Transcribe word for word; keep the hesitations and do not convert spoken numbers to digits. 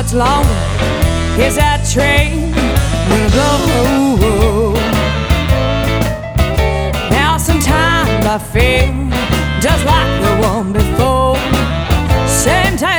much longer is that train gonna go? Now sometimes I feel just like the one before. Same time